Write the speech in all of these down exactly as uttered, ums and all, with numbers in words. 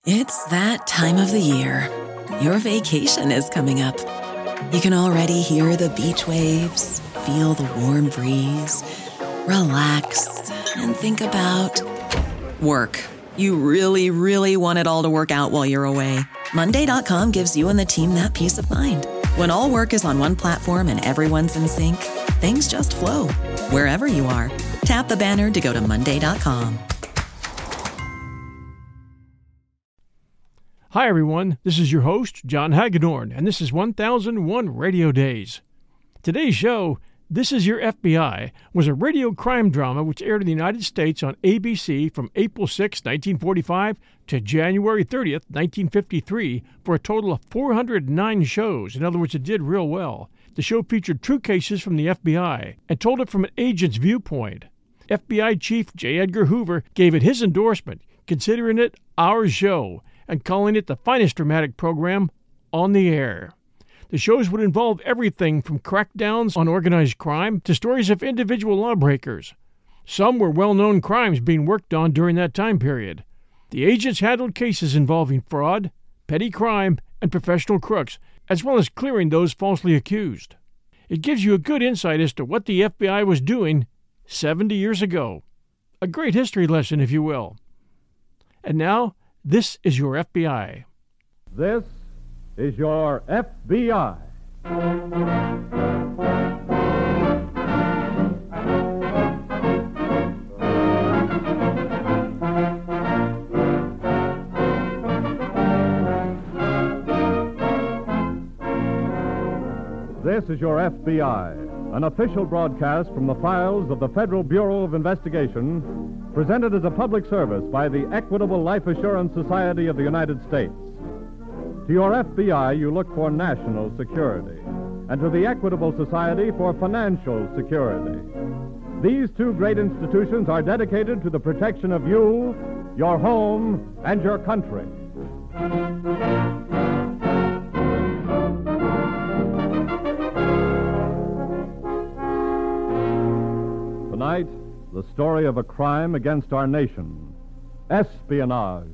It's that time of the year. Your vacation is coming up. You can already hear the beach waves, feel the warm breeze, relax, and think about work. You really, really want it all to work out while you're away. Monday dot com gives you and the team that peace of mind. When all work is on one platform and everyone's in sync, things just flow. Wherever you are, tap the banner to go to Monday dot com. Hi, everyone. This is your host, John Hagedorn, and this is one thousand one Radio Days. Today's show, This Is Your F B I, was a radio crime drama which aired in the United States on A B C from April sixth, nineteen forty-five to January thirtieth, nineteen fifty-three, for a total of four hundred nine shows. In other words, it did real well. The show featured true cases from the F B I and told it from an agent's viewpoint. F B I Chief J. Edgar Hoover gave it his endorsement, considering it our show, and calling it the finest dramatic program on the air. The shows would involve everything from crackdowns on organized crime to stories of individual lawbreakers. Some were well-known crimes being worked on during that time period. The agents handled cases involving fraud, petty crime, and professional crooks, as well as clearing those falsely accused. It gives you a good insight as to what the F B I was doing seventy years ago. A great history lesson, if you will. And now, this is your F B I. This is your F B I. This is your F B I, an official broadcast from the files of the Federal Bureau of Investigation, presented as a public service by the Equitable Life Assurance Society of the United States. To your F B I, you look for national security, and to the Equitable Society for financial security. These two great institutions are dedicated to the protection of you, your home, and your country. Tonight, the story of a crime against our nation, espionage.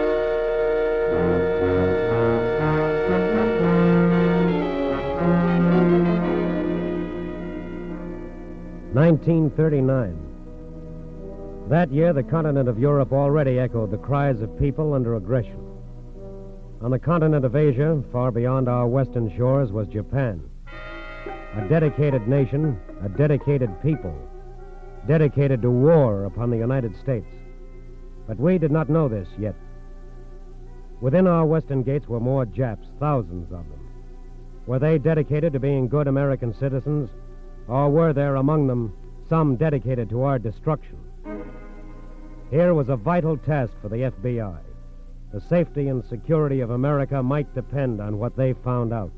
nineteen thirty-nine. That year, the continent of Europe already echoed the cries of people under aggression. On the continent of Asia, far beyond our western shores, was Japan. A dedicated nation, a dedicated people, dedicated to war upon the United States. But we did not know this yet. Within our western gates were more Japs, thousands of them. Were they dedicated to being good American citizens, or were there among them some dedicated to our destruction? Here was a vital task for the F B I. The safety and security of America might depend on what they found out.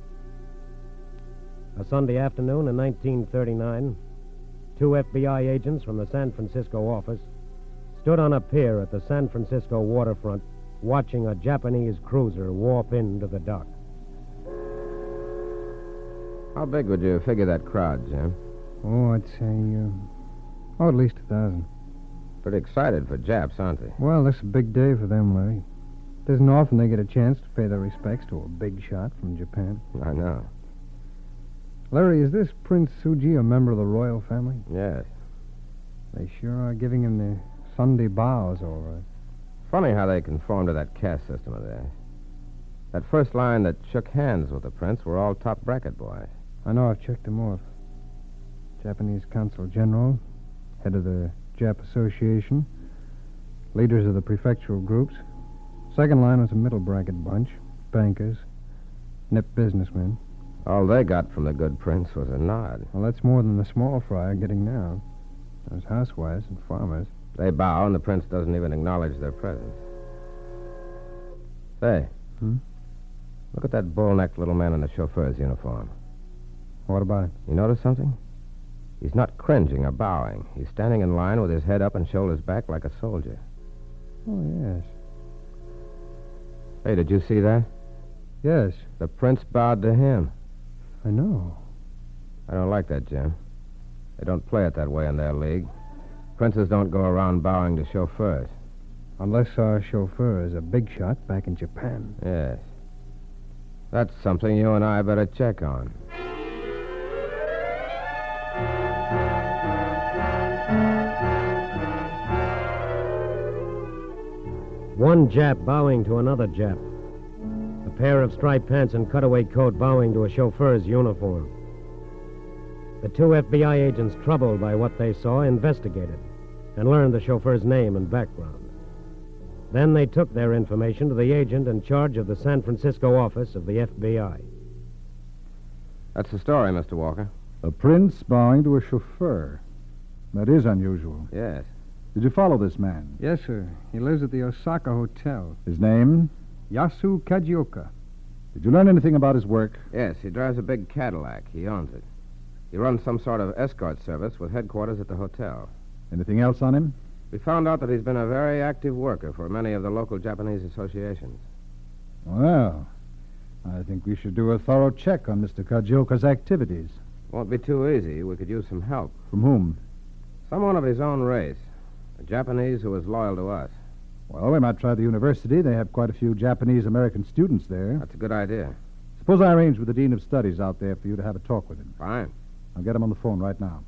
A Sunday afternoon in nineteen thirty-nine, two F B I agents from the San Francisco office stood on a pier at the San Francisco waterfront watching a Japanese cruiser warp into the dock. How big would you figure that crowd, Jim? Oh, I'd say, uh, oh, at least a thousand. Pretty excited for Japs, aren't they? Well, this is a big day for them, Larry. It isn't often they get a chance to pay their respects to a big shot from Japan. I know. Larry, is this Prince Suji a member of the royal family? Yes. They sure are giving him the Sunday bows, all right. Funny how they conform to that caste system of theirs. That first line that shook hands with the prince were all top bracket boys. I know, I've checked them off. Japanese Consul General, head of the Jap Association, leaders of the prefectural groups. Second line was a middle bracket bunch, bankers, nip businessmen. All they got from the good prince was a nod. Well, that's more than the small fry are getting now. There's housewives and farmers. They bow, and the prince doesn't even acknowledge their presence. Say, Hmm? look at that bull-necked little man in the chauffeur's uniform. What about it? You notice something? He's not cringing or bowing. He's standing in line with his head up and shoulders back like a soldier. Oh, yes. Hey, did you see that? Yes, The prince bowed to him. I know. I don't like that, Jim. They don't play it that way in their league. Princes don't go around bowing to chauffeurs. Unless our chauffeur is a big shot back in Japan. Yes. That's something you and I better check on. One Jap bowing to another Jap. A pair of striped pants and cutaway coat bowing to a chauffeur's uniform. The two F B I agents, troubled by what they saw, investigated and learned the chauffeur's name and background. Then they took their information to the agent in charge of the San Francisco office of the F B I. That's the story, Mister Walker. A prince bowing to a chauffeur. That is unusual. Yes. Did you follow this man? Yes, sir. He lives at the Osaka Hotel. His name? Yasu Kajioka. Did you learn anything about his work? Yes, he drives a big Cadillac. He owns it. He runs some sort of escort service with headquarters at the hotel. Anything else on him? We found out that he's been a very active worker for many of the local Japanese associations. Well, I think we should do a thorough check on Mister Kajioka's activities. Won't be too easy. We could use some help. From whom? Someone of his own race. A Japanese who is loyal to us. Well, we might try the university. They have quite a few Japanese-American students there. That's a good idea. Suppose I arrange with the Dean of Studies out there for you to have a talk with him. Fine. I'll get him on the phone right now.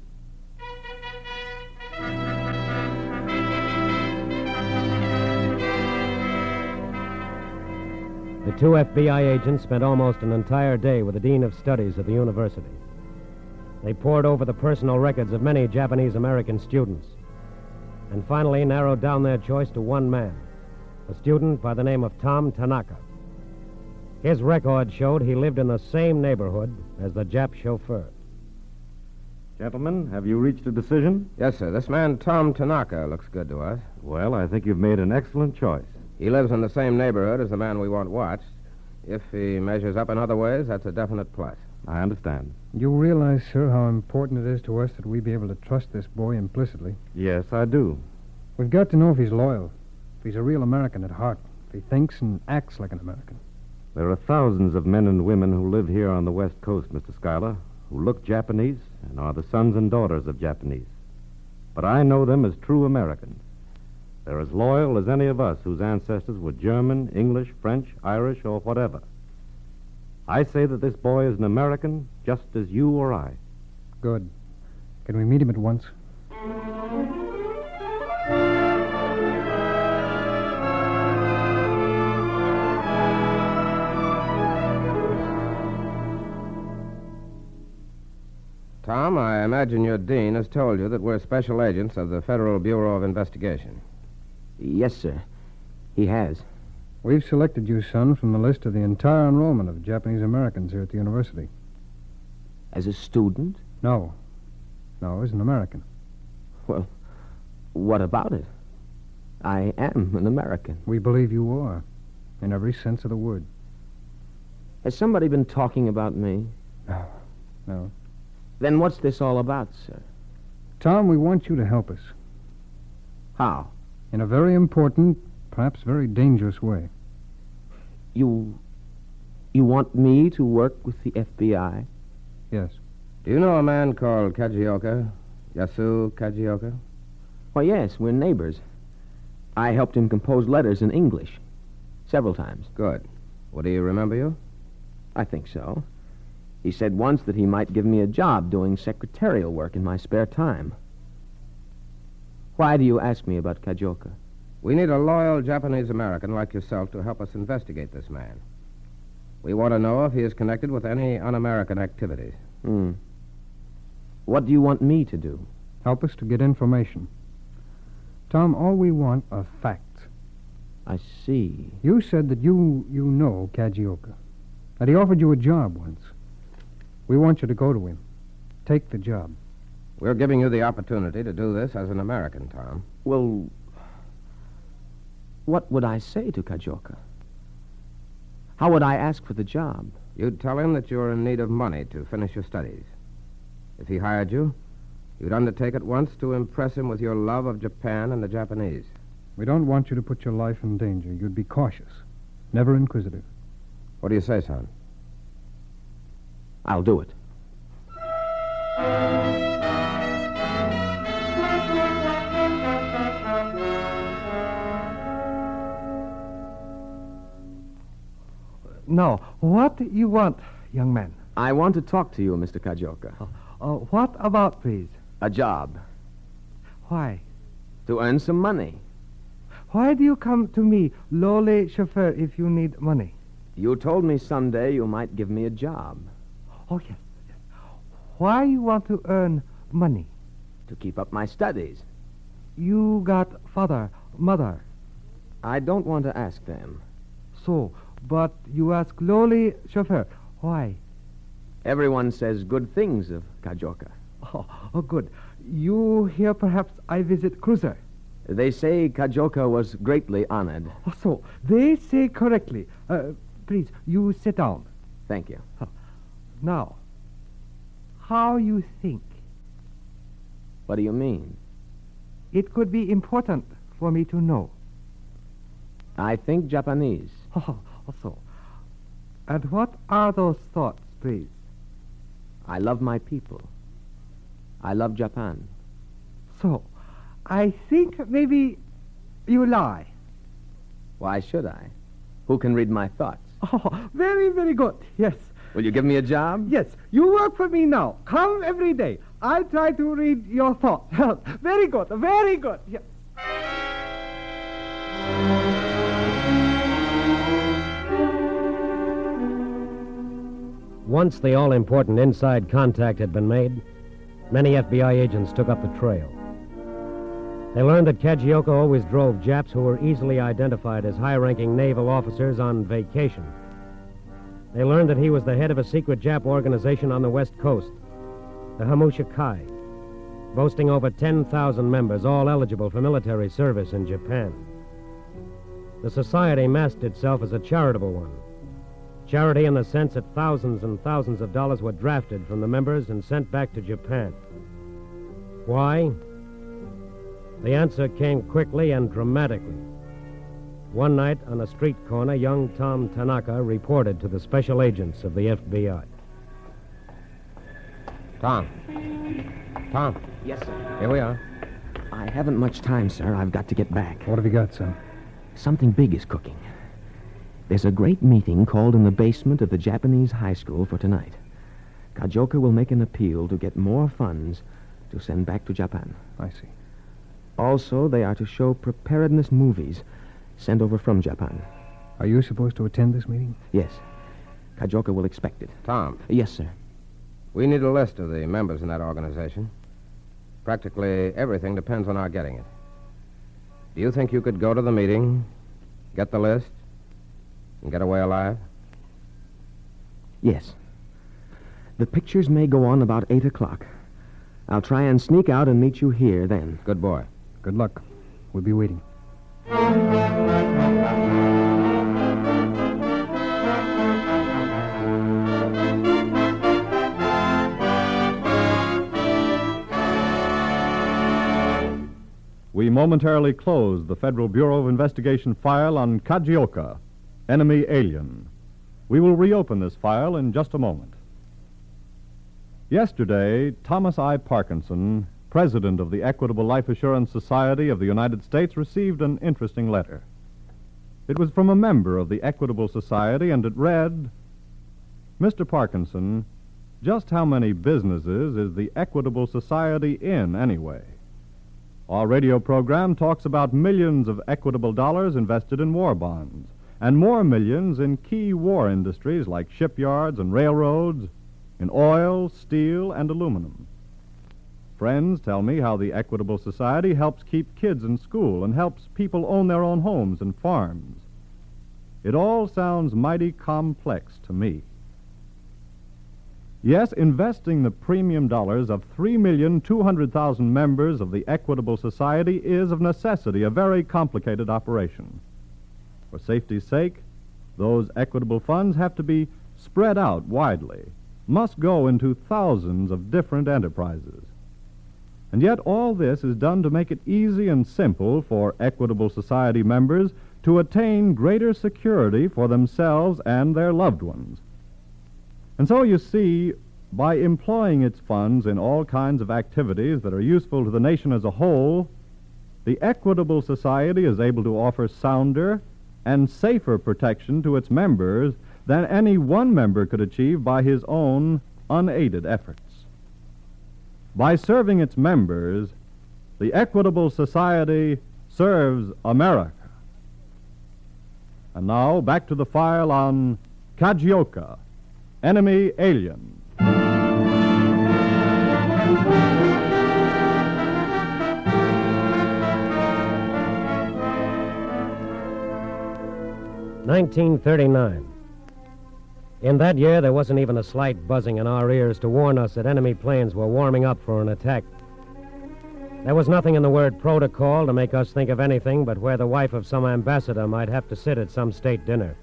The two F B I agents spent almost an entire day with the Dean of Studies at the university. They pored over the personal records of many Japanese-American students and finally narrowed down their choice to one man, a student by the name of Tom Tanaka. His record showed he lived in the same neighborhood as the Jap chauffeur. Gentlemen, have you reached a decision? Yes, sir. This man, Tom Tanaka, looks good to us. Well, I think you've made an excellent choice. He lives in the same neighborhood as the man we want watched. If he measures up in other ways, that's a definite plus. I understand. You realize, sir, how important it is to us that we be able to trust this boy implicitly. Yes, I do. We've got to know if he's loyal, if he's a real American at heart, if he thinks and acts like an American. There are thousands of men and women who live here on the West Coast, Mister Schuyler, who look Japanese and are the sons and daughters of Japanese. But I know them as true Americans. They're as loyal as any of us whose ancestors were German, English, French, Irish, or whatever. I say that this boy is an American just as you or I. Good. Can we meet him at once? Tom, I imagine your dean has told you that we're special agents of the Federal Bureau of Investigation. Yes, sir. He has. We've selected you, son, from the list of the entire enrollment of Japanese Americans here at the university. As a student? No. No, as an American. Well, what about it? I am an American. We believe you are, in every sense of the word. Has somebody been talking about me? No. No. Then what's this all about, sir? Tom, we want you to help us. How? In a very important, perhaps very dangerous way. You... you want me to work with the F B I? Yes. Do you know a man called Kajioka? Yasu Kajioka? Why, yes, we're neighbors. I helped him compose letters in English. Several times. Good. Would he remember you? I think so. He said once that he might give me a job doing secretarial work in my spare time. Why do you ask me about Kajioka? We need a loyal Japanese-American like yourself to help us investigate this man. We want to know if he is connected with any un-American activities. Hmm. What do you want me to do? Help us to get information. Tom, all we want are facts. I see. You said that you you know Kajioka, that he offered you a job once. We want you to go to him. Take the job. We're giving you the opportunity to do this as an American, Tom. Well, what would I say to Kajioka? How would I ask for the job? You'd tell him that you're in need of money to finish your studies. If he hired you, you'd undertake at once to impress him with your love of Japan and the Japanese. We don't want you to put your life in danger. You'd be cautious, never inquisitive. What do you say, son? I'll do it. Now, what you want, young man? I want to talk to you, Mister Kajioka. Uh, uh, what about, please? A job. Why? To earn some money. Why do you come to me, lowly chauffeur, if you need money? You told me someday you might give me a job. Oh, yes. yes. Why you want to earn money? To keep up my studies. You got father, mother. I don't want to ask them. So, but you ask lowly chauffeur. Why? Everyone says good things of Kajioka. Oh, oh, good. You hear perhaps I visit cruiser. They say Kajioka was greatly honored. Oh, so, they say correctly. Uh, please, you sit down. Thank you. Oh. Now, how you think? What do you mean? It could be important for me to know. I think Japanese. Oh, so. And what are those thoughts, please? I love my people. I love Japan. So, I think maybe you lie. Why should I? Who can read my thoughts? Oh, very, very good. Yes. Will you give me a job? Yes. You work for me now. Come every day. I try to read your thoughts. Very good. Very good. Yes. Once the all-important inside contact had been made, many F B I agents took up the trail. They learned that Kajioka always drove Japs who were easily identified as high-ranking naval officers on vacation. They learned that he was the head of a secret Jap organization on the West Coast, the Hamusha Kai, boasting over ten thousand members, all eligible for military service in Japan. The society masked itself as a charitable one. Charity in the sense that thousands and thousands of dollars were drafted from the members and sent back to Japan. Why? The answer came quickly and dramatically. One night on a street corner, young Tom Tanaka reported to the special agents of the F B I. Tom. Tom. Yes, sir. Here we are. I haven't much time, sir. I've got to get back. What have you got, son? Something big is cooking. There's a great meeting called in the basement of the Japanese high school for tonight. Kajioka will make an appeal to get more funds to send back to Japan. I see. Also, they are to show preparedness movies sent over from Japan. Are you supposed to attend this meeting? Yes. Kajioka will expect it. Tom. Yes, sir. We need a list of the members in that organization. Practically everything depends on our getting it. Do you think you could go to the meeting, get the list, and get away alive? Yes. The pictures may go on about eight o'clock. I'll try and sneak out and meet you here then. Good boy. Good luck. We'll be waiting. We momentarily close the Federal Bureau of Investigation file on Kajioka, enemy alien. We will reopen this file in just a moment. Yesterday, Thomas I. Parkinson, president of the Equitable Life Assurance Society of the United States, received an interesting letter. It was from a member of the Equitable Society, and it read, Mister Parkinson, just how many businesses is the Equitable Society in, anyway? Our radio program talks about millions of equitable dollars invested in war bonds, and more millions in key war industries like shipyards and railroads, in oil, steel, and aluminum. Friends tell me how the Equitable Society helps keep kids in school and helps people own their own homes and farms. It all sounds mighty complex to me. Yes, investing the premium dollars of three million two hundred thousand members of the Equitable Society is of necessity a very complicated operation. For safety's sake, those equitable funds have to be spread out widely, must go into thousands of different enterprises. And yet all this is done to make it easy and simple for Equitable Society members to attain greater security for themselves and their loved ones. And so, you see, by employing its funds in all kinds of activities that are useful to the nation as a whole, the Equitable Society is able to offer sounder and safer protection to its members than any one member could achieve by his own unaided efforts. By serving its members, the Equitable Society serves America. And now, back to the file on Kajioka, Enemy Alien. nineteen thirty-nine. In that year, there wasn't even a slight buzzing in our ears to warn us that enemy planes were warming up for an attack. There was nothing in the word protocol to make us think of anything but where the wife of some ambassador might have to sit at some state dinner.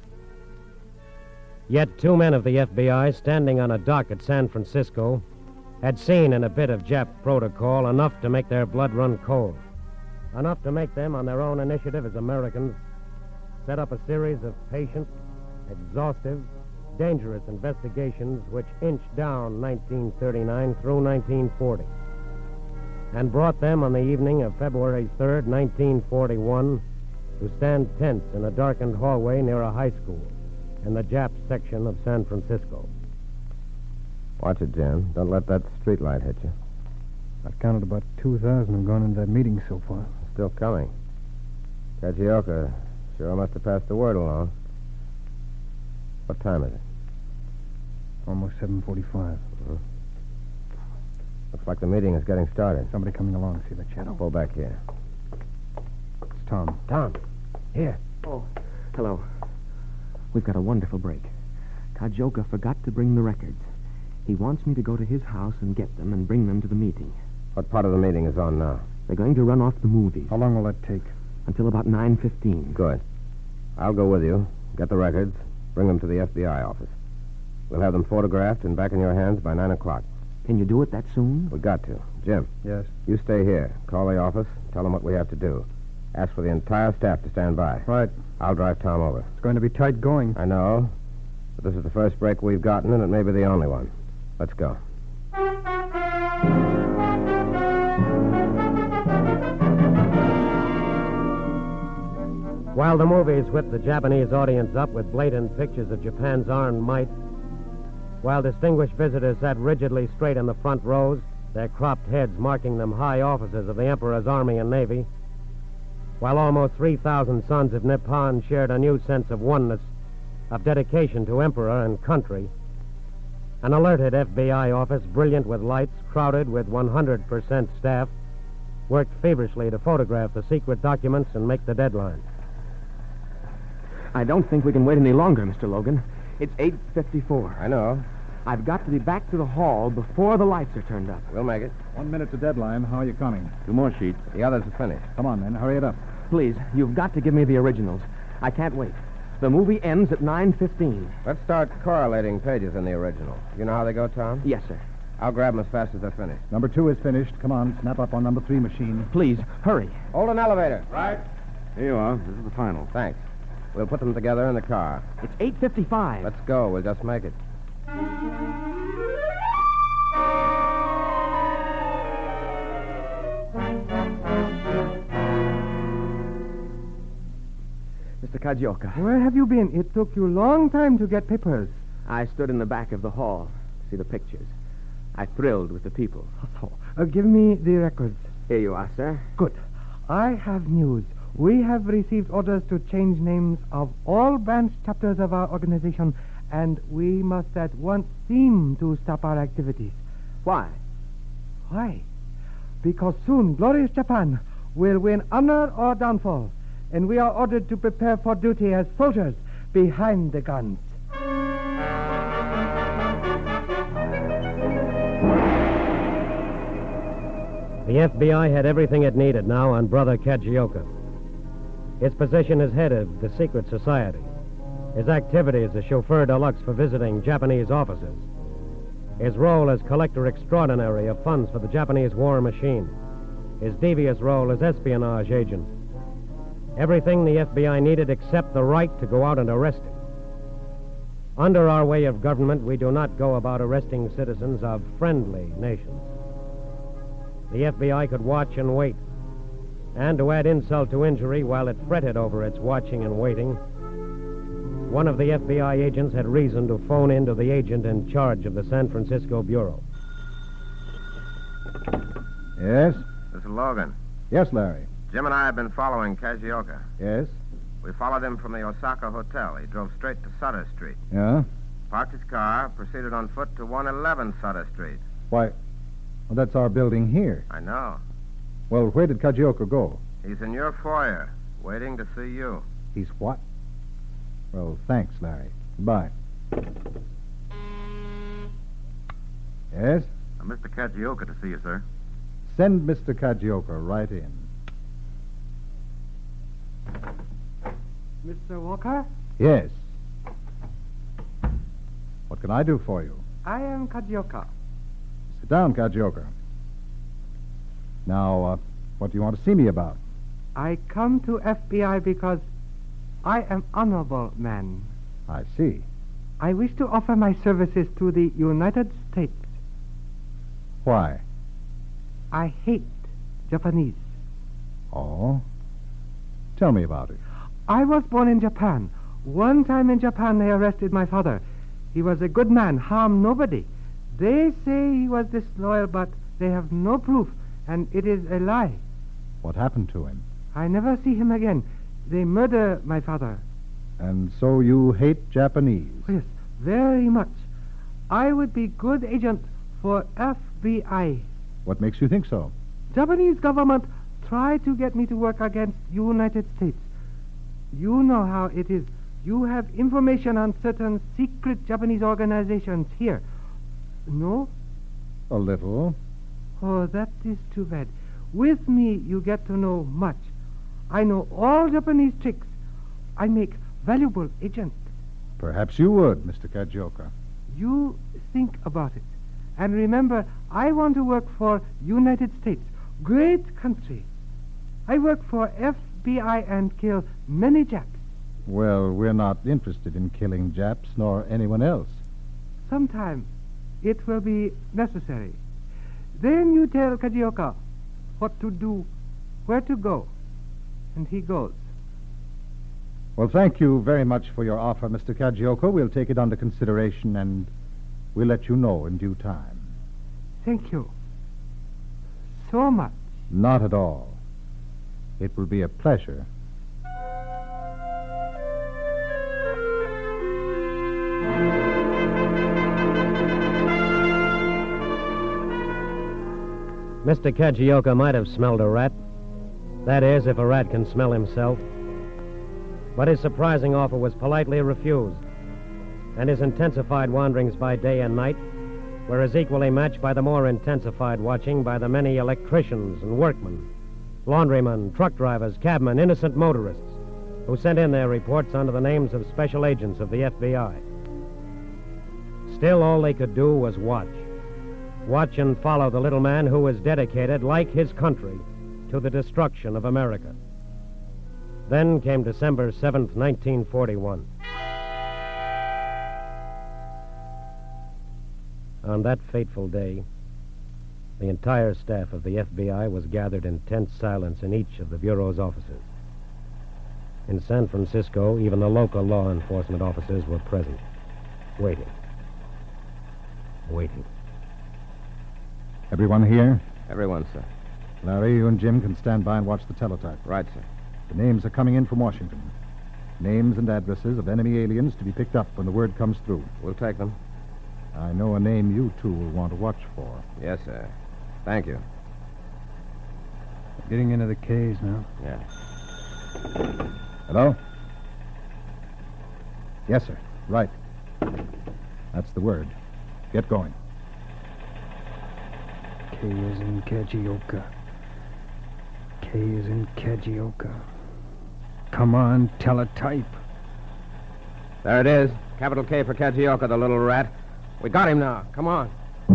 Yet two men of the F B I, standing on a dock at San Francisco, had seen in a bit of Jap protocol enough to make their blood run cold. Enough to make them, on their own initiative as Americans, set up a series of patient, exhaustive, dangerous investigations which inched down nineteen thirty-nine through nineteen forty and brought them on the evening of February third, nineteen forty-one, to stand tense in a darkened hallway near a high school in the Jap section of San Francisco. Watch it, Jim. Don't let that street light hit you. I've counted about two thousand have gone into that meeting so far. Still coming. Kajioka sure must have passed the word along. What time is it? Almost seven forty-five. Mm-hmm. Looks like the meeting is getting started. Somebody coming along, see that shadow? Pull back here. It's Tom. Tom, here. Oh, hello. We've got a wonderful break. Kajioka forgot to bring the records. He wants me to go to his house and get them and bring them to the meeting. What part of the meeting is on now? They're going to run off the movies. How long will that take? Until about nine fifteen. Good. I'll go with you. Get the records. Bring them to the F B I office. We'll have them photographed and back in your hands by nine o'clock. Can you do it that soon? We got to. Jim. Yes? You stay here. Call the office. Tell them what we have to do. Ask for the entire staff to stand by. Right. I'll drive Tom over. It's going to be tight going. I know. But this is the first break we've gotten, and it may be the only one. Let's go. While the movies whipped the Japanese audience up with blatant pictures of Japan's armed might, while distinguished visitors sat rigidly straight in the front rows, their cropped heads marking them high officers of the Emperor's Army and Navy, while almost three thousand sons of Nippon shared a new sense of oneness, of dedication to Emperor and country, an alerted F B I office, brilliant with lights, crowded with one hundred percent staff, worked feverishly to photograph the secret documents and make the deadline. I don't think we can wait any longer, Mister Logan. It's eight fifty-four. I know. I've got to be back to the hall before the lights are turned up. We'll make it. One minute to deadline. How are you coming? Two more sheets. The others are finished. Come on, men. Hurry it up. Please, you've got to give me the originals. I can't wait. The movie ends at nine fifteen. Let's start correlating pages in the original. You know how they go, Tom? Yes, sir. I'll grab them as fast as they're finished. Number two is finished. Come on, snap up on number three machine. Please, hurry. Hold an elevator. Right. Here you are. This is the final. Thanks. We'll put them together in the car. It's eight fifty-five. Let's go. We'll just make it. Mister Kajioka. Where have you been? It took you a long time to get papers. I stood in the back of the hall to see the pictures. I thrilled with the people. So, uh, give me the records. Here you are, sir. Good. I have news. We have received orders to change names of all branch chapters of our organization, and we must at once seem to stop our activities. Why? Why? Because soon glorious Japan will win honor or downfall, and we are ordered to prepare for duty as soldiers behind the guns. The F B I had everything it needed now on Brother Kajioka. Its position as head of the secret society. His activities as chauffeur deluxe for visiting Japanese officers. His role as collector extraordinary of funds for the Japanese war machine. His devious role as espionage agent. Everything the F B I needed except the right to go out and arrest him. Under our way of government, we do not go about arresting citizens of friendly nations. The F B I could watch and wait. And to add insult to injury, while it fretted over its watching and waiting, one of the F B I agents had reason to phone in to the agent in charge of the San Francisco Bureau. Yes? This is Logan. Yes, Larry. Jim and I have been following Kajioka. Yes? We followed him from the Osaka Hotel. He drove straight to Sutter Street. Yeah? Parked his car, proceeded on foot to one eleven Sutter Street. Why, well, that's our building here. I know. Well, where did Kajioka go? He's in your foyer, waiting to see you. He's what? Well, thanks, Larry. Goodbye. Yes? Uh, Mister Kajioka to see you, sir. Send Mister Kajioka right in. Mister Walker? Yes. What can I do for you? I am Kajioka. Sit down, Kajioka. Now, uh, what do you want to see me about? I come to F B I because I am honorable man. I see. I wish to offer my services to the United States. Why? I hate Japanese. Oh? Tell me about it. I was born in Japan. One time in Japan, they arrested my father. He was a good man, harmed nobody. They say he was disloyal, but they have no proof, and it is a lie. What happened to him? I never see him again. They murder my father. And so you hate Japanese? Yes, very much. I would be good agent for F B I. What makes you think so? Japanese government tried to get me to work against United States. You know how it is. You have information on certain secret Japanese organizations here. No? A little. Oh, that is too bad. With me, you get to know much. I know all Japanese tricks. I make valuable agent. Perhaps you would, Mister Kajioka. You think about it. And remember, I want to work for United States. Great country. I work for F B I and kill many Japs. Well, we're not interested in killing Japs nor anyone else. Sometime it will be necessary. Then you tell Kajioka what to do, where to go, and he goes. Well, thank you very much for your offer, Mister Kajioka. We'll take it under consideration, and we'll let you know in due time. Thank you so much. Not at all. It will be a pleasure. Mister Kajioka might have smelled a rat. That is, if a rat can smell himself. But his surprising offer was politely refused, and his intensified wanderings by day and night were as equally matched by the more intensified watching by the many electricians and workmen, laundrymen, truck drivers, cabmen, innocent motorists, who sent in their reports under the names of special agents of the F B I. Still, all they could do was watch. Watch and follow the little man who was dedicated, like his country, to the destruction of America. Then came December seventh, nineteen forty-one. On that fateful day, the entire staff of the F B I was gathered in tense silence in each of the Bureau's offices. In San Francisco, even the local law enforcement officers were present, waiting. Waiting. Everyone here? Everyone, sir. Larry, you and Jim can stand by and watch the teletype. Right, sir. The names are coming in from Washington. Names and addresses of enemy aliens to be picked up when the word comes through. We'll take them. I know a name you two will want to watch for. Yes, sir. Thank you. Getting into the K's now. Yeah. Hello? Yes, sir. Right. That's the word. Get going. K is in Kajioka. K is in Kajioka. Come on, teletype. There it is. Capital K for Kajioka, the little rat. We got him now. Come on.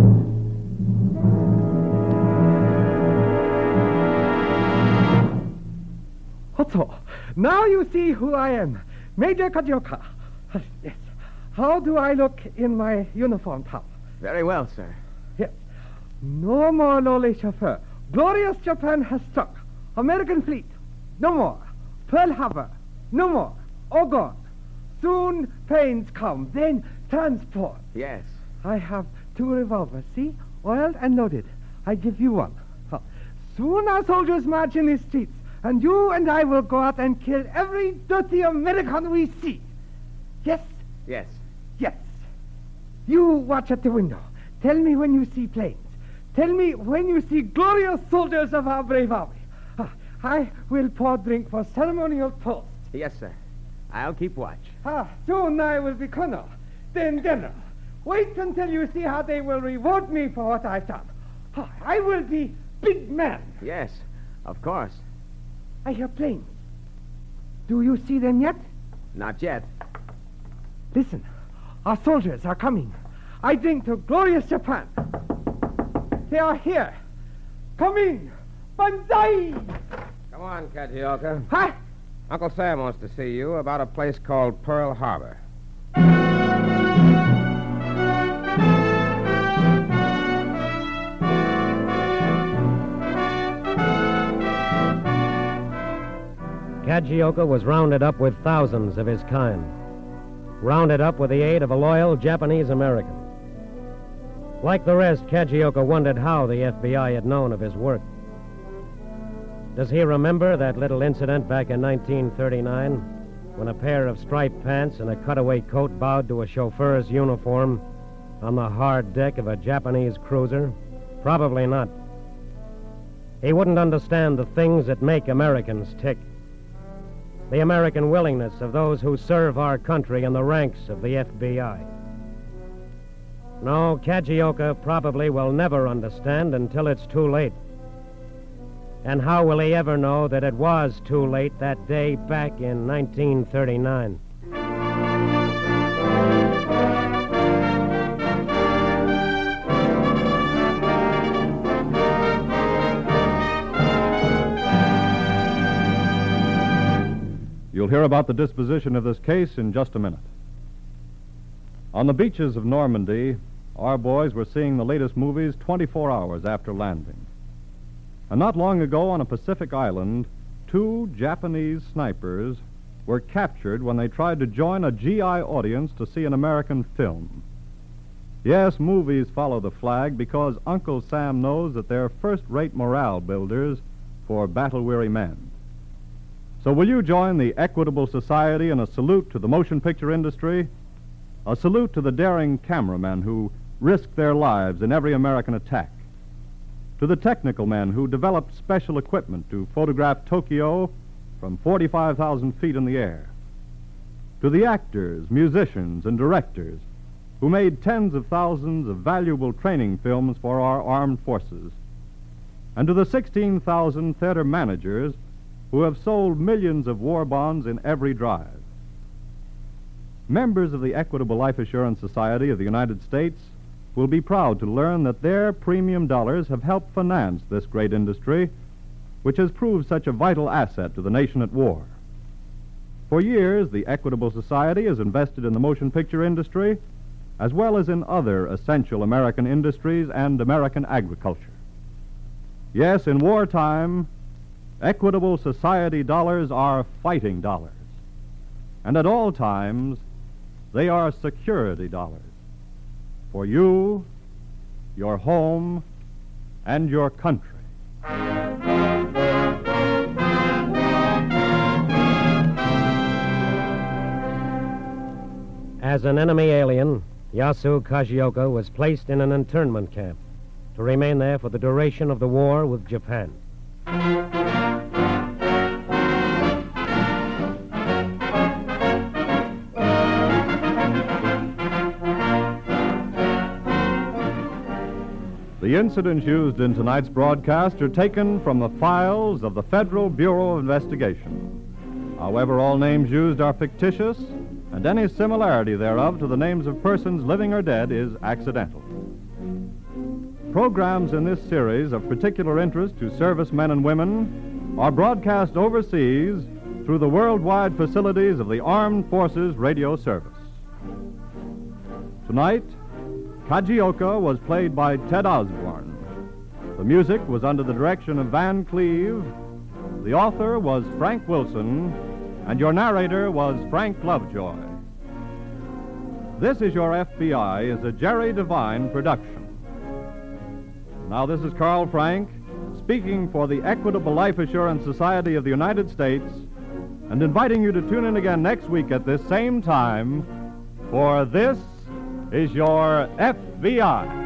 Otto, now you see who I am. Major Kajioka. Yes. How do I look in my uniform, pal? Very well, sir. Yes. No more lowly chauffeur. Glorious Japan has struck. American fleet. No more. Pearl Harbor. No more. Oh, God. Soon planes come, then transport. Yes. I have two revolvers, see? Oiled and loaded. I give you one. Huh. Soon our soldiers march in the streets, and you and I will go out and kill every dirty American we see. Yes? Yes. Yes. You watch at the window. Tell me when you see planes. Tell me when you see glorious soldiers of our brave army. Ah, I will pour drink for ceremonial toast. Yes, sir. I'll keep watch. Ah, soon I will be colonel, then general. Wait until you see how they will reward me for what I've done. Ah, I will be big man. Yes, of course. I hear planes. Do you see them yet? Not yet. Listen, our soldiers are coming. I drink to glorious Japan. They are here. Come in. Banzai! Come on, Kajioka. Huh? Uncle Sam wants to see you about a place called Pearl Harbor. Kajioka was rounded up with thousands of his kind. Rounded up with the aid of a loyal Japanese American. Like the rest, Kajioka wondered how the F B I had known of his work. Does he remember that little incident back in nineteen thirty-nine when a pair of striped pants and a cutaway coat bowed to a chauffeur's uniform on the hard deck of a Japanese cruiser? Probably not. He wouldn't understand the things that make Americans tick. The American willingness of those who serve our country in the ranks of the F B I. No, Kajioka probably will never understand until it's too late. And how will he ever know that it was too late that day back in nineteen thirty-nine? You'll hear about the disposition of this case in just a minute. On the beaches of Normandy, our boys were seeing the latest movies twenty-four hours after landing. And not long ago on a Pacific island, two Japanese snipers were captured when they tried to join a G I audience to see an American film. Yes, movies follow the flag because Uncle Sam knows that they're first-rate morale builders for battle-weary men. So will you join the Equitable Society in a salute to the motion picture industry? A salute to the daring cameramen who risked their lives in every American attack. To the technical men who developed special equipment to photograph Tokyo from forty-five thousand feet in the air. To the actors, musicians, and directors who made tens of thousands of valuable training films for our armed forces. And to the sixteen thousand theater managers who have sold millions of war bonds in every drive. Members of the Equitable Life Assurance Society of the United States will be proud to learn that their premium dollars have helped finance this great industry, which has proved such a vital asset to the nation at war. For years, the Equitable Society has invested in the motion picture industry, as well as in other essential American industries and American agriculture. Yes, in wartime, Equitable Society dollars are fighting dollars. And at all times, they are security dollars. For you, your home, and your country. As an enemy alien, Yasu Kajioka was placed in an internment camp to remain there for the duration of the war with Japan. The incidents used in tonight's broadcast are taken from the files of the Federal Bureau of Investigation. However, all names used are fictitious, and any similarity thereof to the names of persons living or dead is accidental. Programs in this series of particular interest to servicemen and women are broadcast overseas through the worldwide facilities of the Armed Forces Radio Service. Tonight, Kajioka was played by Ted Osborne. The music was under the direction of Van Cleve. The author was Frank Wilson, and your narrator was Frank Lovejoy. This Is Your F B I is a Jerry Devine production. Now, this is Carl Frank, speaking for the Equitable Life Assurance Society of the United States, and inviting you to tune in again next week at this same time for This Is Your F B I.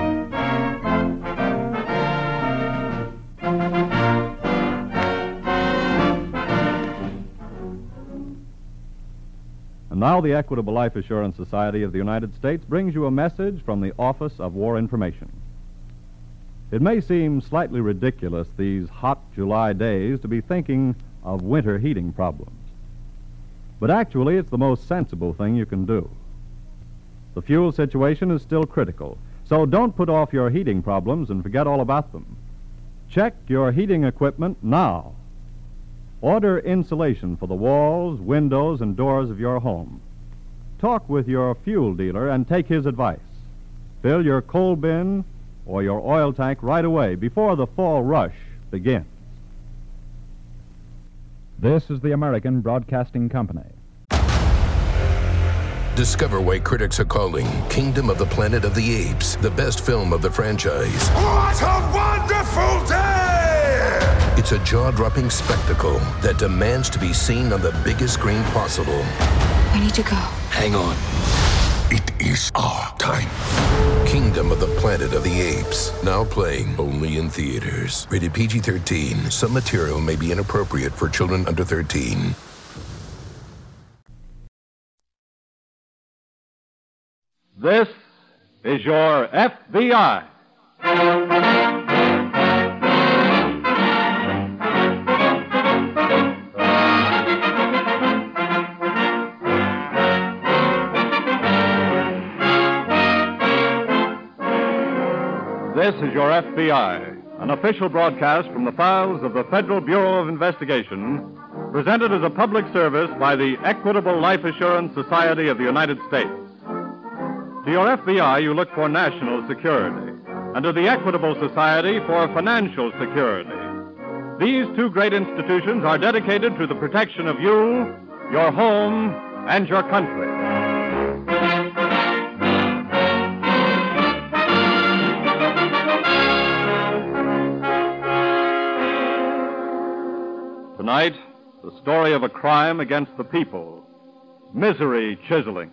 And now the Equitable Life Assurance Society of the United States brings you a message from the Office of War Information. It may seem slightly ridiculous these hot July days to be thinking of winter heating problems. But actually, it's the most sensible thing you can do. The fuel situation is still critical, so don't put off your heating problems and forget all about them. Check your heating equipment now. Order insulation for the walls, windows, and doors of your home. Talk with your fuel dealer and take his advice. Fill your coal bin or your oil tank right away before the fall rush begins. This is the American Broadcasting Company. Discover why critics are calling Kingdom of the Planet of the Apes the best film of the franchise. What a wonderful day! It's a jaw-dropping spectacle that demands to be seen on the biggest screen possible. We need to go. Hang on. It is our time. Kingdom of the Planet of the Apes. Now playing only in theaters. Rated P G thirteen. Some material may be inappropriate for children under thirteen. This is your F B I. This is your F B I, an official broadcast from the files of the Federal Bureau of Investigation, presented as a public service by the Equitable Life Assurance Society of the United States. To your F B I, you look for national security, and to the Equitable Society for financial security. These two great institutions are dedicated to the protection of you, your home, and your country. Tonight, the story of a crime against the people, misery chiseling.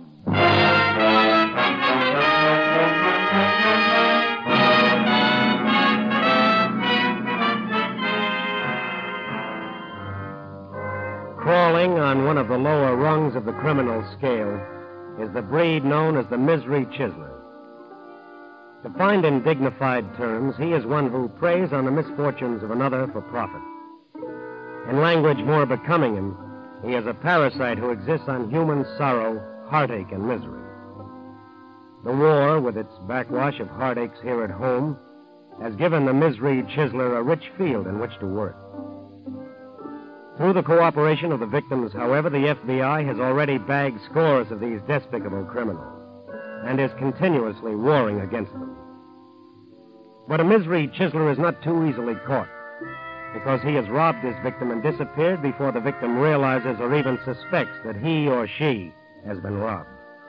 Crawling on one of the lower rungs of the criminal scale is the breed known as the misery chiseler. Defined in dignified terms, he is one who preys on the misfortunes of another for profit. In language more becoming him, he is a parasite who exists on human sorrow, heartache, and misery. The war, with its backwash of heartaches here at home, has given the misery chiseler a rich field in which to work. Through the cooperation of the victims, however, the F B I has already bagged scores of these despicable criminals and is continuously warring against them. But a misery chiseler is not too easily caught, because he has robbed his victim and disappeared before the victim realizes or even suspects that he or she has been robbed.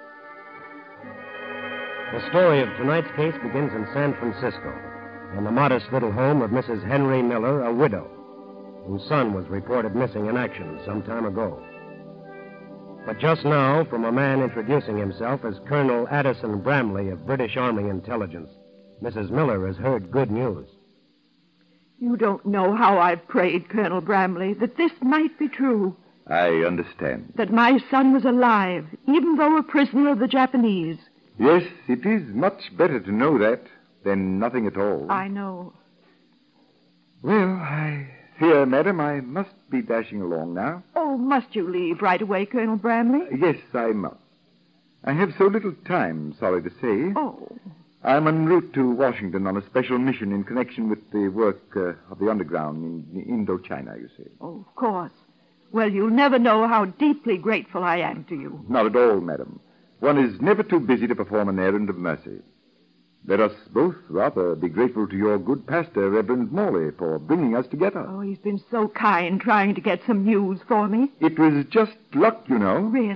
The story of tonight's case begins in San Francisco, in the modest little home of Missus Henry Miller, a widow, whose son was reported missing in action some time ago. But just now, from a man introducing himself as Colonel Addison Bramley of British Army Intelligence, Missus Miller has heard good news. You don't know how I've prayed, Colonel Bramley, that this might be true. I understand. That my son was alive, even though a prisoner of the Japanese. Yes, it is much better to know that than nothing at all. I know. Well, I fear, madam, I must be dashing along now. Oh, must you leave right away, Colonel Bramley? Yes, I must. I have so little time, sorry to say. Oh. I'm en route to Washington on a special mission in connection with the work uh, of the underground in Indochina, you see. Oh, of course. Well, you'll never know how deeply grateful I am to you. Not at all, madam. One is never too busy to perform an errand of mercy. Let us both rather be grateful to your good pastor, Reverend Morley, for bringing us together. Oh, he's been so kind trying to get some news for me. It was just luck, you know. Really?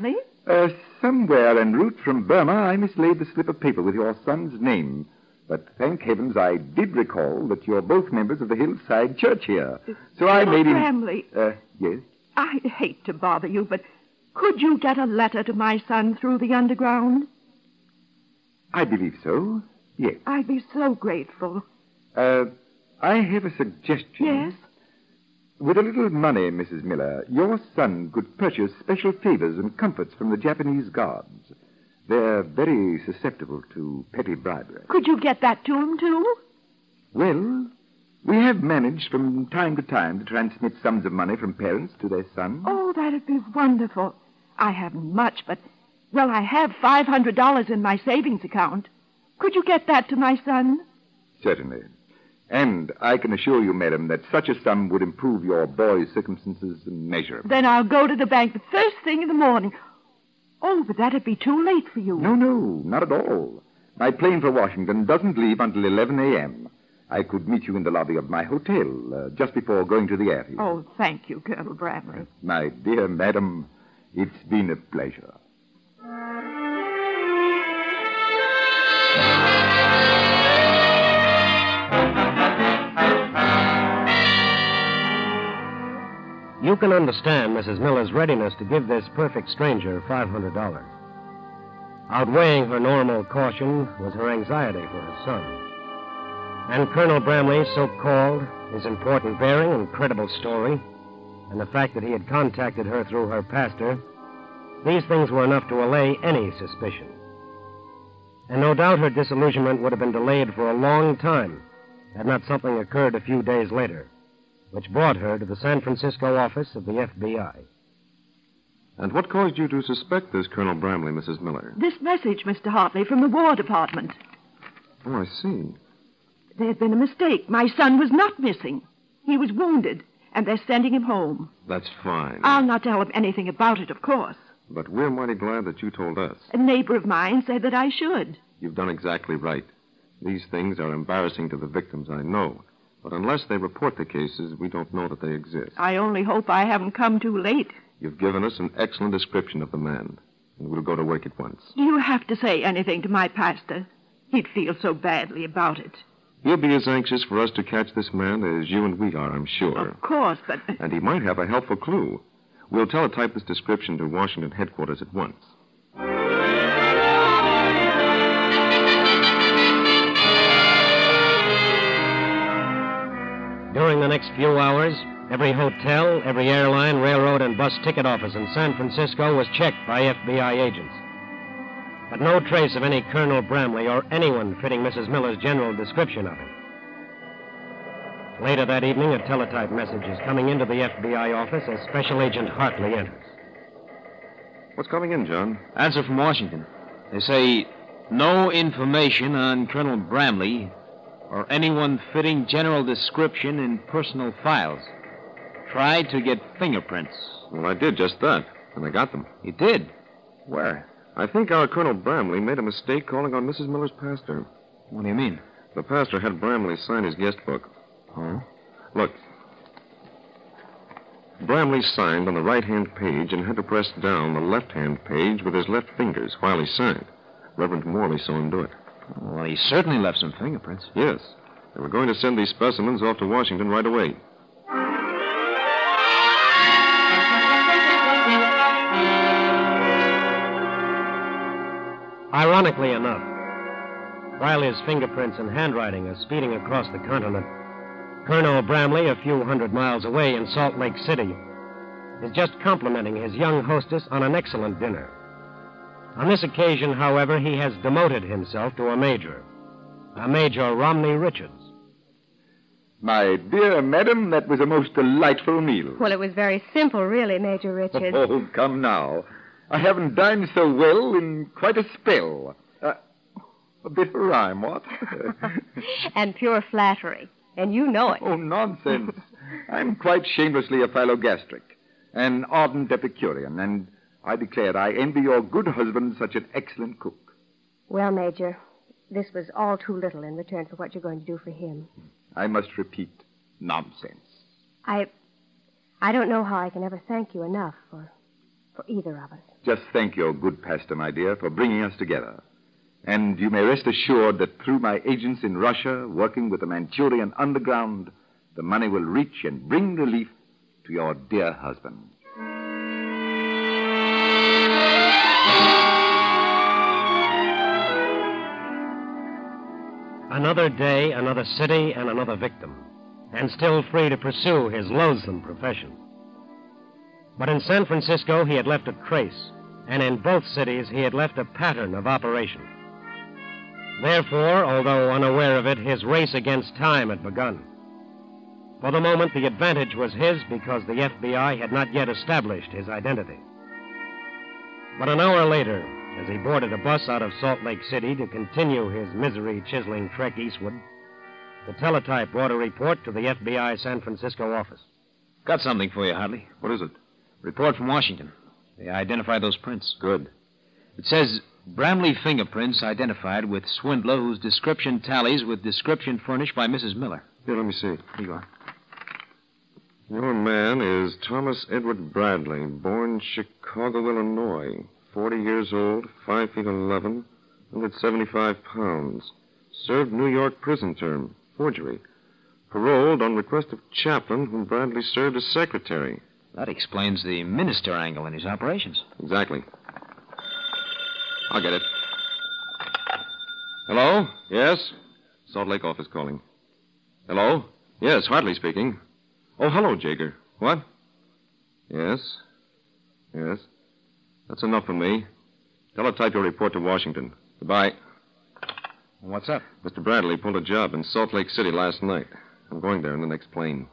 Uh, somewhere en route from Burma, I mislaid the slip of paper with your son's name. But thank heavens I did recall that you're both members of the Hillside Church here. So I made him... Bramley. Uh, yes? I hate to bother you, but could you get a letter to my son through the underground? I believe so, yes. I'd be so grateful. Uh, I have a suggestion. Yes? With a little money, Missus Miller, your son could purchase special favors and comforts from the Japanese guards. They're very susceptible to petty bribery. Could you get that to him, too? Well, we have managed from time to time to transmit sums of money from parents to their sons. Oh, that'd be wonderful. I haven't much, but, well, I have five hundred dollars in my savings account. Could you get that to my son? Certainly. And I can assure you, madam, that such a sum would improve your boy's circumstances immeasurably. Then I'll go to the bank the first thing in the morning. Oh, but that'd be too late for you. No, no, not at all. My plane for Washington doesn't leave until eleven a.m. I could meet you in the lobby of my hotel uh, just before going to the airfield. Oh, thank you, Colonel Bramley. My dear madam, it's been a pleasure. You can understand Missus Miller's readiness to give this perfect stranger five hundred dollars. Outweighing her normal caution was her anxiety for her son. And Colonel Bramley's so-called, his important bearing and credible story, and the fact that he had contacted her through her pastor, these things were enough to allay any suspicion. And no doubt her disillusionment would have been delayed for a long time had not something occurred a few days later, which brought her to the San Francisco office of the F B I. And what caused you to suspect this Colonel Bramley, Missus Miller? This message, Mister Hartley, from the War Department. Oh, I see. There had been a mistake. My son was not missing. He was wounded, and they're sending him home. That's fine. I'll not tell him anything about it, of course. But we're mighty glad that you told us. A neighbor of mine said that I should. You've done exactly right. These things are embarrassing to the victims, I know. But unless they report the cases, we don't know that they exist. I only hope I haven't come too late. You've given us an excellent description of the man, and we'll go to work at once. Do you have to say anything to my pastor? He'd feel so badly about it. He'll be as anxious for us to catch this man as you and we are, I'm sure. Of course, but... And he might have a helpful clue. We'll teletype this description to Washington headquarters at once. During the next few hours, every hotel, every airline, railroad, and bus ticket office in San Francisco was checked by F B I agents. But no trace of any Colonel Bramley or anyone fitting Missus Miller's general description of him. Later that evening, a teletype message is coming into the F B I office as Special Agent Hartley enters. What's coming in, John? Answer from Washington. They say no information on Colonel Bramley or anyone fitting general description in personal files. Tried to get fingerprints. Well, I did just that, and I got them. You did? Where? I think our Colonel Bramley made a mistake calling on Missus Miller's pastor. What do you mean? The pastor had Bramley sign his guest book. Huh? Look. Bramley signed on the right-hand page and had to press down the left-hand page with his left fingers while he signed. Reverend Morley saw him do it. Well, he certainly left some fingerprints. Yes. They were going to send these specimens off to Washington right away. Ironically enough, while his fingerprints and handwriting are speeding across the continent, Colonel Bramley, a few hundred miles away in Salt Lake City, is just complimenting his young hostess on an excellent dinner. On this occasion, however, he has demoted himself to a major, a Major Romney Richards. My dear madam, that was a most delightful meal. Well, it was very simple, really, Major Richards. Oh, come now. I haven't dined so well in quite a spell. Uh, a bit of rhyme, what? And pure flattery. And you know it. Oh, nonsense. I'm quite shamelessly a philogastric, an ardent Epicurean, and I declare I envy your good husband such an excellent cook. Well, Major, this was all too little in return for what you're going to do for him. I must repeat, nonsense. I... I don't know how I can ever thank you enough for... for either of us. just thank your good pastor, my dear, for bringing us together. And you may rest assured that through my agents in Russia, working with the Manchurian underground, the money will reach and bring relief to your dear husband. Another day, another city, and another victim, and still free to pursue his loathsome profession. But in San Francisco, he had left a trace, and in both cities, he had left a pattern of operation. Therefore, although unaware of it, his race against time had begun. For the moment, the advantage was his because the F B I had not yet established his identity. But an hour later, as he boarded a bus out of Salt Lake City to continue his misery-chiseling trek eastward, the teletype brought a report to the F B I San Francisco office. Got something for you, Hartley. What is it? Report from Washington. They identified those prints. Good. It says Bramley fingerprints identified with swindler whose description tallies with description furnished by Missus Miller. Here, let me see. Here you are. Your man is Thomas Edward Bradley, born Chicago, Illinois. forty years old, five feet eleven, one hundred seventy-five pounds. Served New York prison term, forgery. Paroled on request of chaplain whom Bradley served as secretary. That explains the minister angle in his operations. Exactly. I'll get it. Hello? Yes? Salt Lake office calling. Hello? Yes, Hartley speaking. Oh, hello, Jager. What? Yes? Yes? That's enough for me. Teletype your report to Washington. Goodbye. What's up? Mister Bradley pulled a job in Salt Lake City last night. I'm going there in the next plane.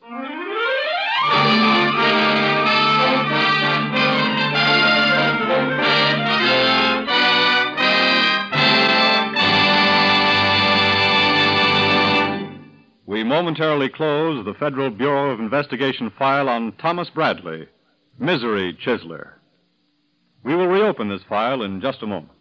We momentarily close the Federal Bureau of Investigation file on Thomas Bradley, Misery Chiseler. We will reopen this file in just a moment.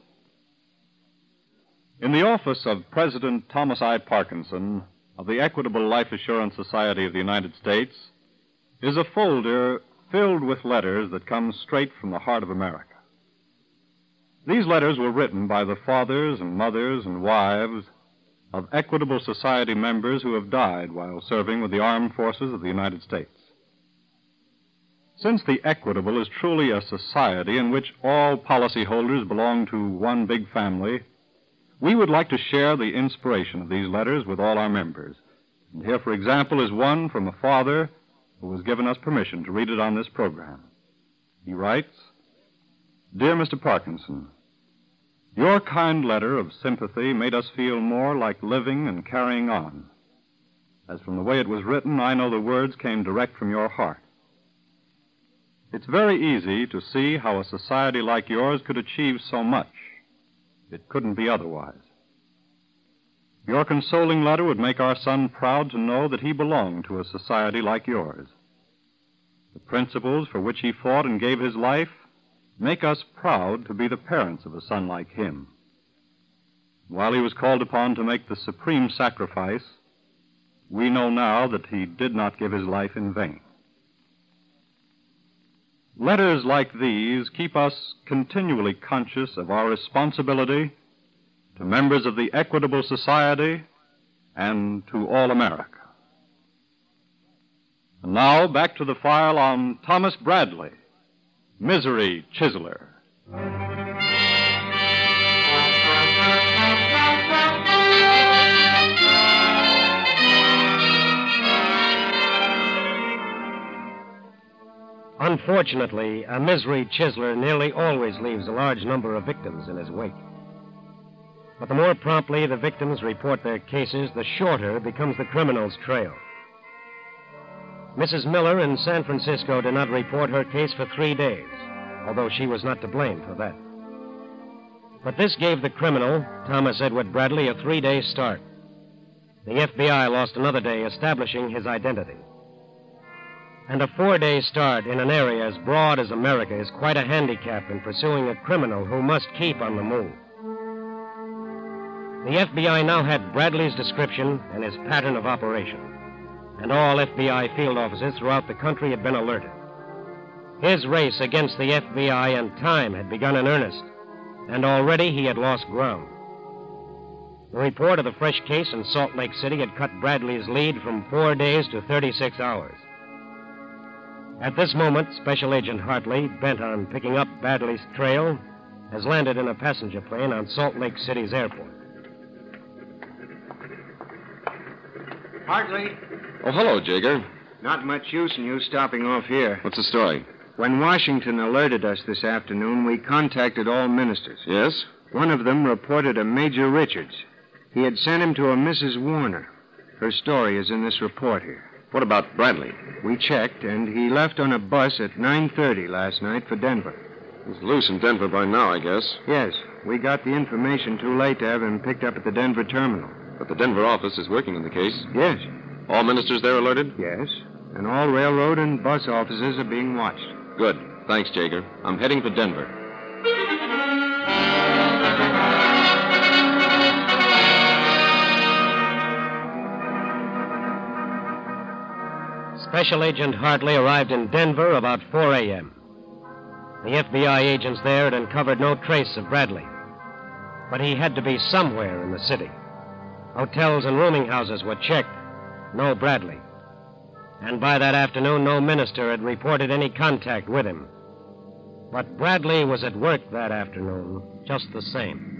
In the office of President Thomas I. Parkinson of the Equitable Life Assurance Society of the United States is a folder filled with letters that come straight from the heart of America. These letters were written by the fathers and mothers and wives of Equitable Society members who have died while serving with the armed forces of the United States. Since the Equitable is truly a society in which all policyholders belong to one big family, we would like to share the inspiration of these letters with all our members. And here, for example, is one from a father who has given us permission to read it on this program. He writes, Dear Mister Parkinson, your kind letter of sympathy made us feel more like living and carrying on. As from the way it was written, I know the words came direct from your heart. It's very easy to see how a society like yours could achieve so much. It couldn't be otherwise. Your consoling letter would make our son proud to know that he belonged to a society like yours. The principles for which he fought and gave his life make us proud to be the parents of a son like him. While he was called upon to make the supreme sacrifice, we know now that he did not give his life in vain. Letters like these keep us continually conscious of our responsibility to members of the Equitable Society and to all America. And now, back to the file on Thomas Bradley, Misery Chiseler. Unfortunately, a misery chiseler nearly always leaves a large number of victims in his wake. But the more promptly the victims report their cases, the shorter becomes the criminal's trail. Missus Miller in San Francisco did not report her case for three days, although she was not to blame for that. But this gave the criminal, Thomas Edward Bradley, a three-day start. The F B I lost another day establishing his identity. And a four-day start in an area as broad as America is quite a handicap in pursuing a criminal who must keep on the move. The F B I now had Bradley's description and his pattern of operation, and all F B I field offices throughout the country had been alerted. His race against the F B I and time had begun in earnest, and already he had lost ground. The report of the fresh case in Salt Lake City had cut Bradley's lead from four days to thirty-six hours. At this moment, Special Agent Hartley, bent on picking up Bradley's trail, has landed in a passenger plane on Salt Lake City's airport. Hartley. Oh, hello, Jaeger. Not much use in you stopping off here. What's the story? When Washington alerted us this afternoon, we contacted all ministers. Yes? One of them reported a Major Richards. He had sent him to a Missus Warner. Her story is in this report here. What about Bradley? We checked, and he left on a bus at nine thirty last night for Denver. He's loose in Denver by now, I guess. Yes. We got the information too late to have him picked up at the Denver terminal. But the Denver office is working on the case. Yes. All ministers there alerted? Yes. And all railroad and bus offices are being watched. Good. Thanks, Jaeger. I'm heading for Denver. Special Agent Hartley arrived in Denver about four a.m. The F B I agents there had uncovered no trace of Bradley. But he had to be somewhere in the city. Hotels and rooming houses were checked. No Bradley. And by that afternoon, no minister had reported any contact with him. But Bradley was at work that afternoon, just the same.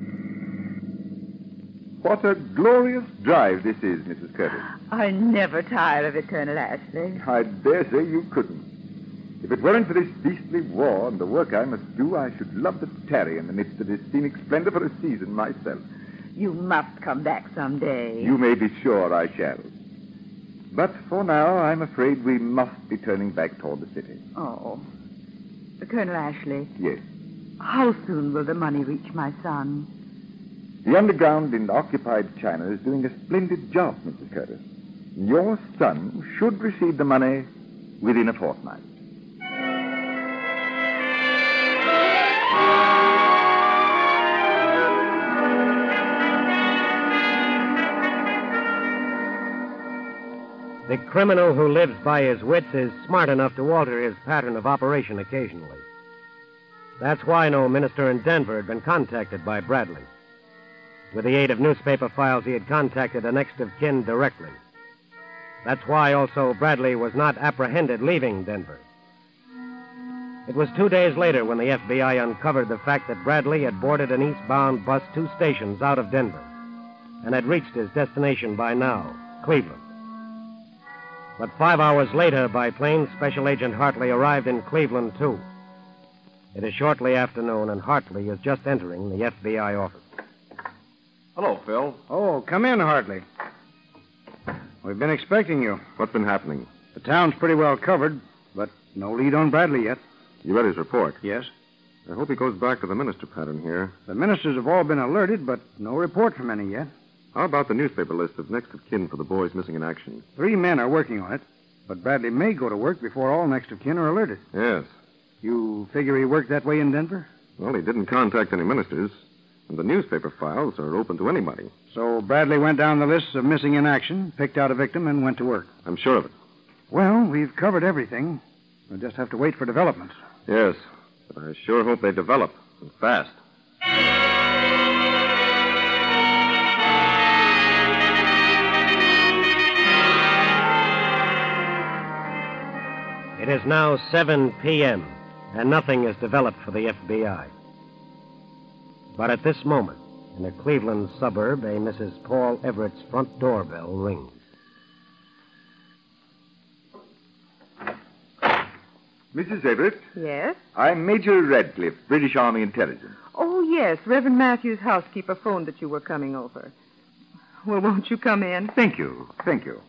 What a glorious drive this is, Missus Curtis. I never tire of it, Colonel Ashley. I dare say you couldn't. If it weren't for this beastly war and the work I must do, I should love to tarry in the midst of this scenic splendor for a season myself. You must come back someday. You may be sure I shall. But for now, I'm afraid we must be turning back toward the city. Oh. Colonel Ashley. Yes. How soon will the money reach my son? The underground in occupied China is doing a splendid job, Missus Curtis. Your son should receive the money within a fortnight. The criminal who lives by his wits is smart enough to alter his pattern of operation occasionally. That's why no minister in Denver had been contacted by Bradley. With the aid of newspaper files, he had contacted a next of kin directly. That's why also Bradley was not apprehended leaving Denver. It was two days later when the F B I uncovered the fact that Bradley had boarded an eastbound bus two stations out of Denver and had reached his destination by now, Cleveland. But five hours later, by plane, Special Agent Hartley arrived in Cleveland, too. It is shortly afternoon, and Hartley is just entering the F B I office. Hello, Phil. Oh, come in, Hartley. We've been expecting you. What's been happening? The town's pretty well covered, but no lead on Bradley yet. You read his report? Yes. I hope he goes back to the minister pattern here. The ministers have all been alerted, but no report from any yet. How about the newspaper list of next of kin for the boys missing in action? Three men are working on it, but Bradley may go to work before all next of kin are alerted. Yes. You figure he worked that way in Denver? Well, he didn't contact any ministers, and the newspaper files are open to anybody. So Bradley went down the list of missing in action, picked out a victim, and went to work. I'm sure of it. Well, we've covered everything. We'll just have to wait for developments. Yes, but I sure hope they develop, and fast. It is now seven p.m., and nothing is developed for the F B I. But at this moment, in a Cleveland suburb, a Missus Paul Everett's front doorbell rings. Missus Everett? Yes? I'm Major Radcliffe, British Army Intelligence. Oh, yes. Reverend Matthews' housekeeper phoned that you were coming over. Well, won't you come in? Thank you. Thank you.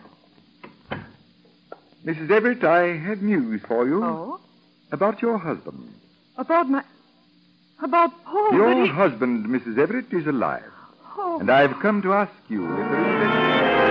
Missus Everett, I have news for you. Oh? About your husband. About my... About Paul, Your but he... husband, Missus Everett, is alive. Oh. And I've come to ask you if there is any...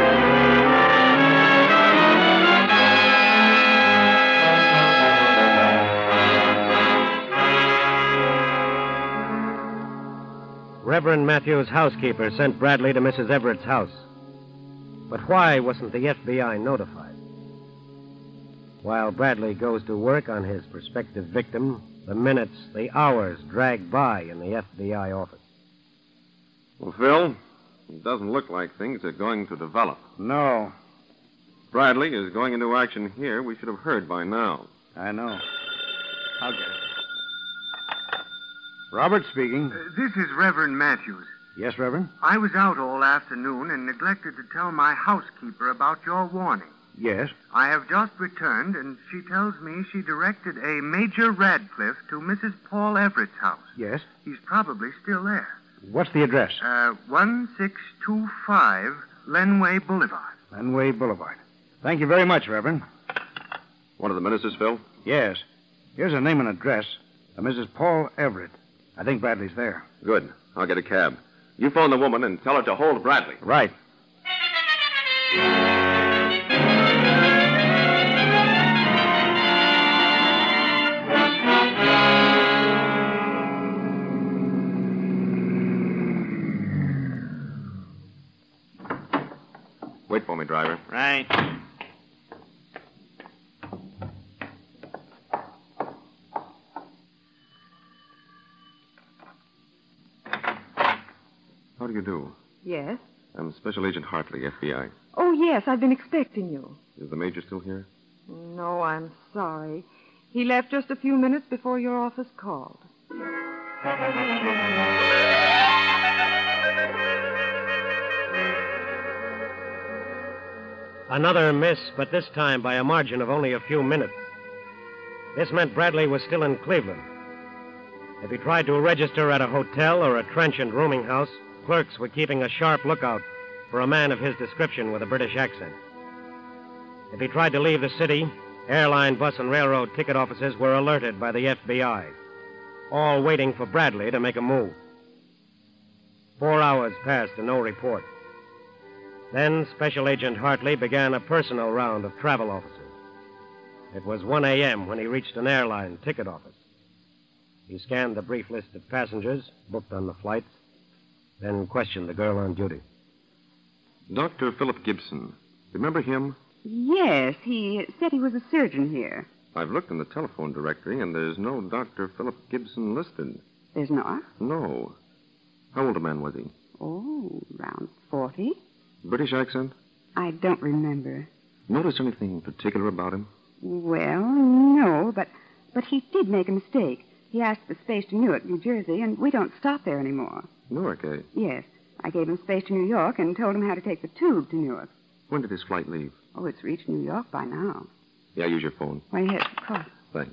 Reverend Matthews' housekeeper sent Bradley to Missus Everett's house. But why wasn't the F B I notified? While Bradley goes to work on his prospective victim, the minutes, the hours drag by in the F B I office. Well, Phil, it doesn't look like things are going to develop. No. Bradley is going into action here. We should have heard by now. I know. I'll get it. Robert speaking. Uh, this is Reverend Matthews. Yes, Reverend? I was out all afternoon and neglected to tell my housekeeper about your warning. Yes. I have just returned, and she tells me she directed a Major Radcliffe to Missus Paul Everett's house. Yes. He's probably still there. What's the address? Uh, one six two five Lenway Boulevard. Lenway Boulevard. Thank you very much, Reverend. One of the ministers, Phil? Yes. Here's a name and address. A Missus Paul Everett. I think Bradley's there. Good. I'll get a cab. You phone the woman and tell her to hold Bradley. Right. Wait for me, driver. Right. How do you do? Yes? I'm Special Agent Hartley, F B I. Oh, yes, I've been expecting you. Is the Major still here? No, I'm sorry. He left just a few minutes before your office called. Another miss, but this time by a margin of only a few minutes. This meant Bradley was still in Cleveland. If he tried to register at a hotel or a trenchant rooming house, clerks were keeping a sharp lookout for a man of his description with a British accent. If he tried to leave the city, airline, bus, and railroad ticket offices were alerted by the F B I, all waiting for Bradley to make a move. Four hours passed and no report. Then Special Agent Hartley began a personal round of travel offices. It was one a.m. when he reached an airline ticket office. He scanned the brief list of passengers booked on the flights, then questioned the girl on duty. Doctor Philip Gibson. Remember him? Yes, he said he was a surgeon here. I've looked in the telephone directory, and there's no Doctor Philip Gibson listed. There's not? No. How old a man was he? Oh, around forty. British accent? I don't remember. Notice anything particular about him? Well, no, but but he did make a mistake. He asked for space to Newark, New Jersey, and we don't stop there anymore. Newark, eh? Yes. I gave him space to New York and told him how to take the tube to Newark. When did his flight leave? Oh, it's reached New York by now. Yeah, use your phone. Why, yes, of course. Thanks.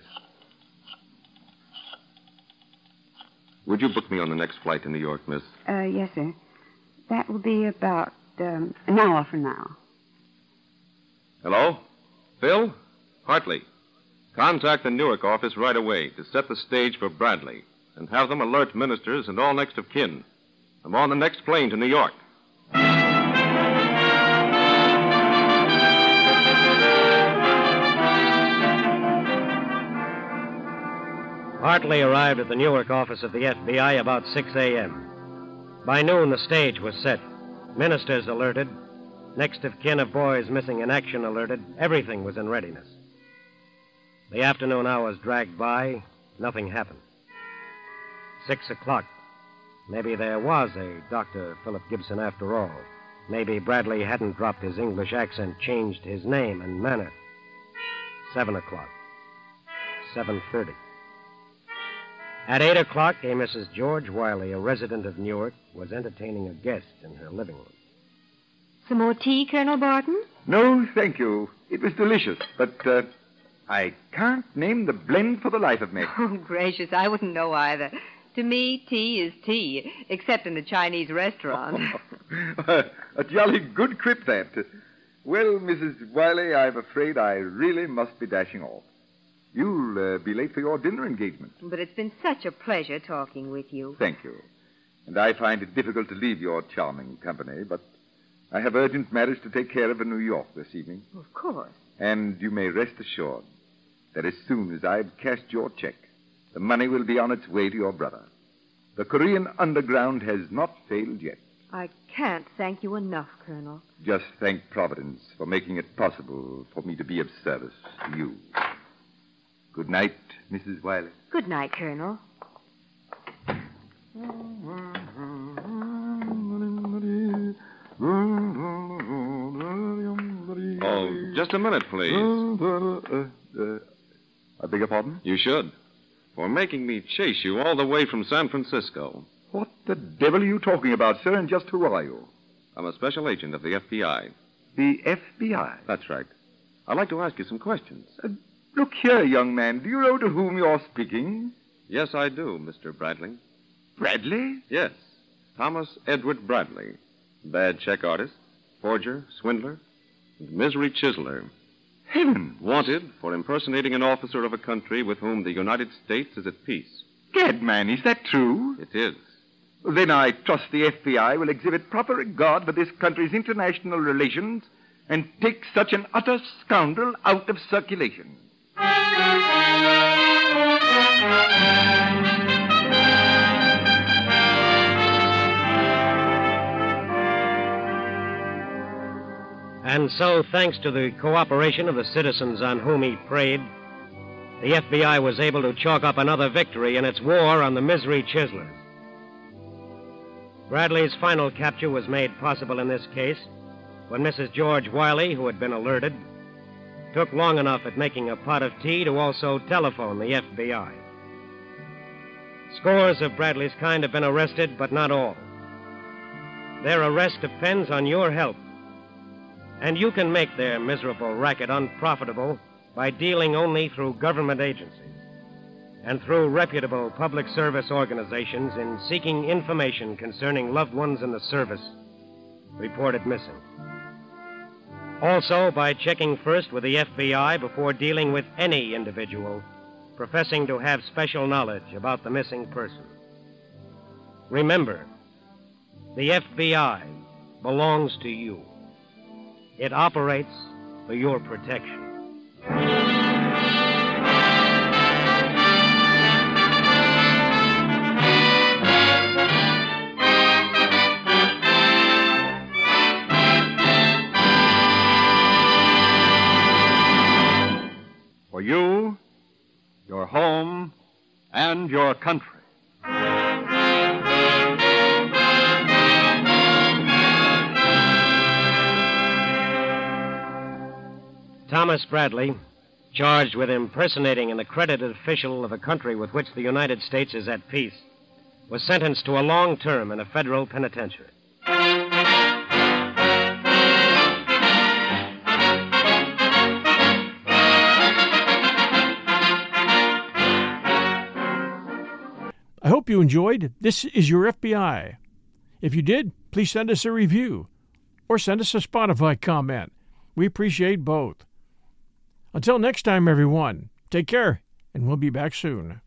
Would you book me on the next flight to New York, miss? Uh, yes, sir. That will be about um, an hour from now. Hello? Phil? Hartley. Contact the Newark office right away to set the stage for Bradley and have them alert ministers and all next of kin. I'm on the next plane to New York. Hartley arrived at the Newark office of the F B I about six a.m. By noon, the stage was set. Ministers alerted. Next of kin of boys missing in action alerted. Everything was in readiness. The afternoon hours dragged by. Nothing happened. Six o'clock. Maybe there was a Doctor Philip Gibson after all. Maybe Bradley hadn't dropped his English accent, changed his name and manner. Seven o'clock. Seven thirty. At eight o'clock, a Missus George Wiley, a resident of Newark, was entertaining a guest in her living room. Some more tea, Colonel Barton? No, thank you. It was delicious, but uh, I can't name the blend for the life of me. Oh, gracious, I wouldn't know either. To me, tea is tea, except in a Chinese restaurant. A jolly good quip, that. Well, Missus Wiley, I'm afraid I really must be dashing off. You'll uh, be late for your dinner engagement. But it's been such a pleasure talking with you. Thank you. And I find it difficult to leave your charming company, but I have urgent matters to take care of in New York this evening. Of course. And you may rest assured that as soon as I've cashed your check, the money will be on its way to your brother. The Korean underground has not failed yet. I can't thank you enough, Colonel. Just thank Providence for making it possible for me to be of service to you. Good night, Missus Wiley. Good night, Colonel. Oh, just a minute, please. Uh, uh, I beg your pardon? You should. For making me chase you all the way from San Francisco. What the devil are you talking about, sir, and just who are you? I'm a special agent of the F B I. The F B I? That's right. I'd like to ask you some questions. Uh, look here, young man. Do you know to whom you're speaking? Yes, I do, Mister Bradley. Bradley? Yes. Thomas Edward Bradley. Bad check artist, forger, swindler, and misery chiseler. Heavens! Wanted for impersonating an officer of a country with whom the United States is at peace. Gad, man, is that true? It is. Then I trust the F B I will exhibit proper regard for this country's international relations and take such an utter scoundrel out of circulation. And so, thanks to the cooperation of the citizens on whom he preyed, the F B I was able to chalk up another victory in its war on the misery chiselers. Bradley's final capture was made possible in this case when Missus George Wiley, who had been alerted, took long enough at making a pot of tea to also telephone the F B I. Scores of Bradley's kind have been arrested, but not all. Their arrest depends on your help. And you can make their miserable racket unprofitable by dealing only through government agencies and through reputable public service organizations in seeking information concerning loved ones in the service reported missing. Also, by checking first with the F B I before dealing with any individual professing to have special knowledge about the missing person. Remember, the F B I belongs to you. It operates for your protection. For you, your home, and your country. Thomas Bradley, charged with impersonating an accredited official of a country with which the United States is at peace, was sentenced to a long term in a federal penitentiary. I hope you enjoyed This Is Your F B I. If you did, please send us a review or send us a Spotify comment. We appreciate both. Until next time, everyone, take care, and we'll be back soon.